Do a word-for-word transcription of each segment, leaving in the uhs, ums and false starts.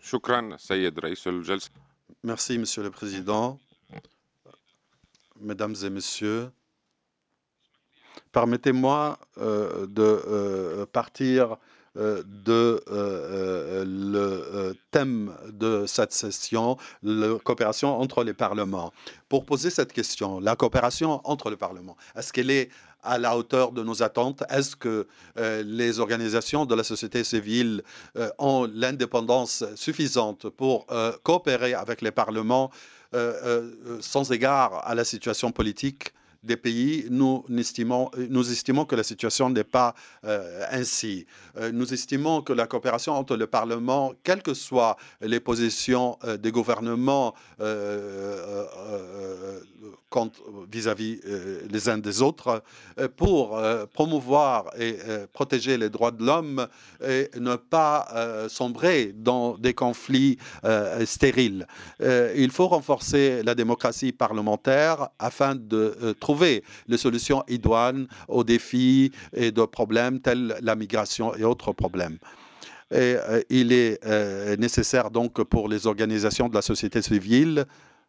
شكرا سيد رئيس الجلسة. Merci, Monsieur le Président. Mesdames et Messieurs, permettez-moi euh, de euh, partir euh, de euh, le thème de cette session, la coopération entre les parlements. Pour poser cette question, la coopération entre les parlements, est-ce qu'elle est à la hauteur de nos attentes? Est-ce que euh, les organisations de la société civile euh, ont l'indépendance suffisante pour euh, coopérer avec les parlements euh, euh, sans égard à la situation politique des pays? Nous estimons, nous estimons que la situation n'est pas euh, ainsi. Euh, nous estimons que la coopération entre le Parlement, quelles que soient les positions euh, des gouvernements euh, euh, vis-à-vis euh, les uns des autres, euh, pour euh, promouvoir et euh, protéger les droits de l'homme et ne pas euh, sombrer dans des conflits euh, stériles. Euh, il faut renforcer la démocratie parlementaire afin de euh, trouver les solutions idoines aux défis et de problèmes tels la migration et autres problèmes. Et euh, il est euh, nécessaire donc pour les organisations de la société civile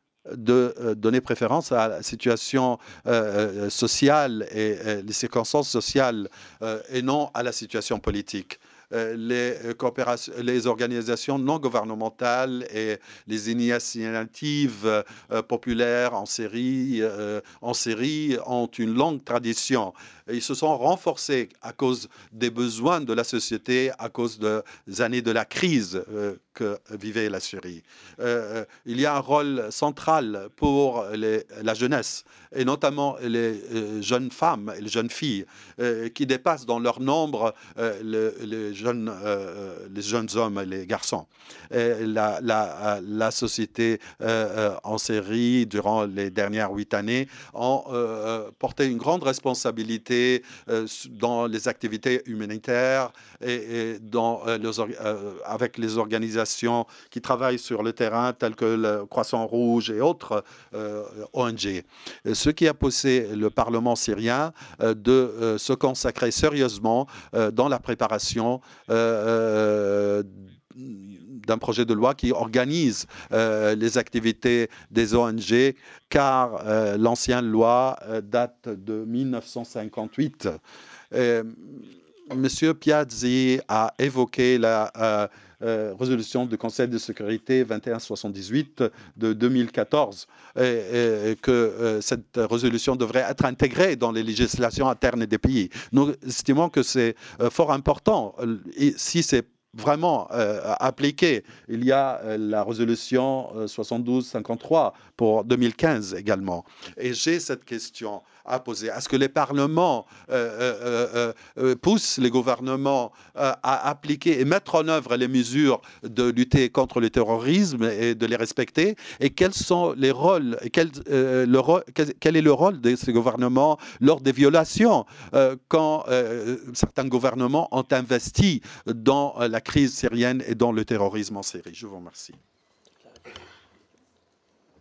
de euh, donner préférence à la situation euh, sociale et euh, les circonstances sociales euh, et non à la situation politique. Euh, les, coopérations, les organisations non gouvernementales et les initiatives euh, populaires en série, euh, en série ont une longue tradition. Ils se sont renforcés à cause des besoins de la société, à cause des années de la crise euh, que vivait la Syrie. Euh, il y a un rôle central pour les, la jeunesse, et notamment les euh, jeunes femmes et les jeunes filles, euh, qui dépassent dans leur nombre euh, le, les, jeunes, euh, les jeunes hommes et les garçons. Et la, la, la société euh, en série, durant les dernières huit années, ont euh, porté une grande responsabilité euh, dans les activités humanitaires et, et dans, euh, les, euh, avec les organisations qui travaillent sur le terrain, telles que le Croissant Rouge et autres euh, O N G. Ce qui a poussé le Parlement syrien euh, de euh, se consacrer sérieusement euh, dans la préparation euh, d'un projet de loi qui organise euh, les activités des O N G, car euh, l'ancienne loi euh, date de mille neuf cent cinquante-huit. Euh, Monsieur Piazzi a évoqué la euh, euh, résolution du Conseil de sécurité vingt et un soixante-dix-huit de deux mille quatorze, et, et que euh, cette résolution devrait être intégrée dans les législations internes des pays. Nous estimons que c'est euh, fort important. Et si c'est vraiment euh, appliqué. Il y a euh, la résolution euh, soixante-douze cinquante-trois pour deux mille quinze également. Et j'ai cette question à poser. Est-ce que les parlements euh, euh, euh, poussent les gouvernements euh, à appliquer et mettre en œuvre les mesures de lutter contre le terrorisme et de les respecter? Et quels sont les rôles, quel, euh, le rôle, quel, quel est le rôle de ces gouvernements lors des violations euh, quand euh, certains gouvernements ont investi dans la crise syrienne et dans le terrorisme en Syrie? Je vous remercie.